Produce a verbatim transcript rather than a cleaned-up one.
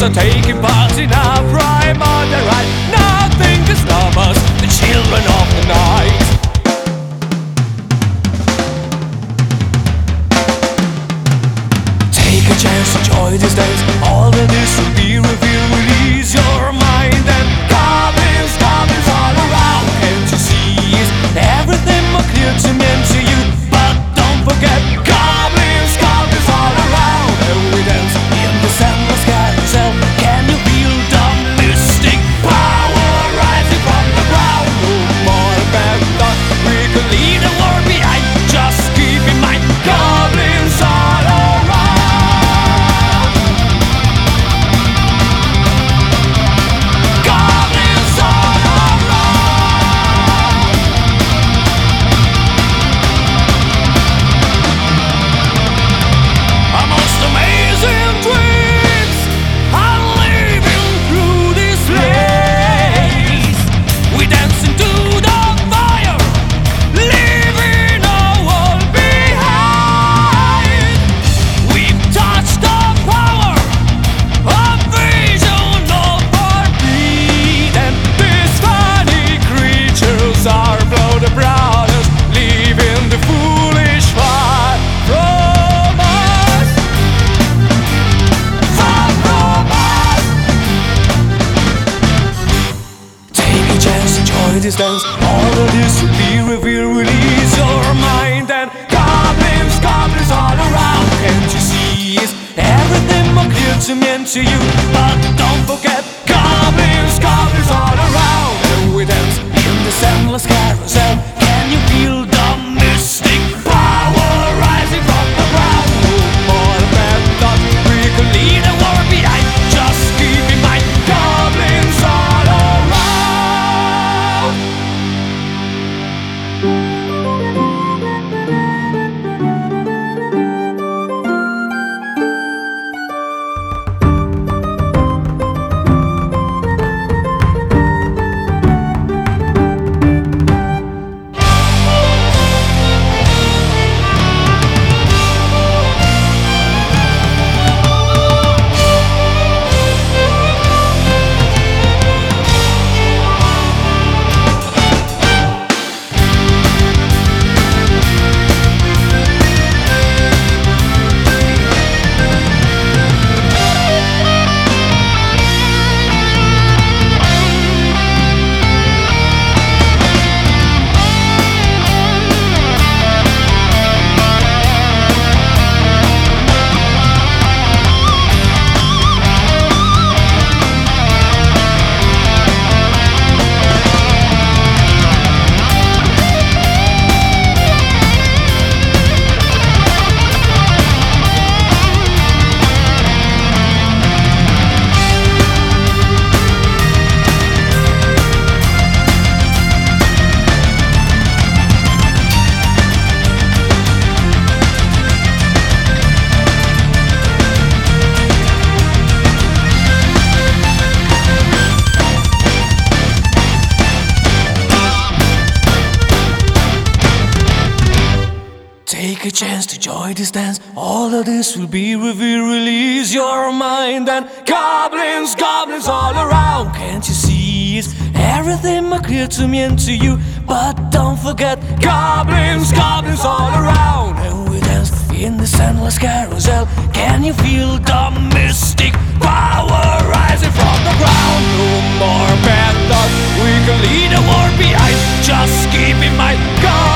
are taking part in our prime on the right. Nothing can stop us, the children of the night. Take a chance, enjoy these days. All that is will be revealed. Release your mind and goblins, goblins all around. Can't you see it? Everything more clear to me and to you. But don't forget, goblins, goblins all around. And we dance in the endless carousel. Can you feel the mystic power rising from the ground? No more bad thoughts, we can leave the war behind. Just keep in mind, goblins all around. Distance, all of this will be revealed. Release your mind and goblins, goblins all around. Can't you see it? Everything more clear to me and to you. But don't forget, goblins, goblins all around. And we dance in this endless carousel. Can you feel the mystic power rising from the ground? No more bad thoughts, we can leave the war behind. Just keep in mind, goblins all around. Take a chance to join this dance. All of this will be revealed. Release your mind and goblins, goblins all around. Can't you see it? Everything more clear to me and to you. But don't forget, goblins, goblins all around. And we dance in this endless carousel. Can you feel the mystic power rising from the ground? No more bad thoughts, we can leave the war behind. Just keep in mind, goblins.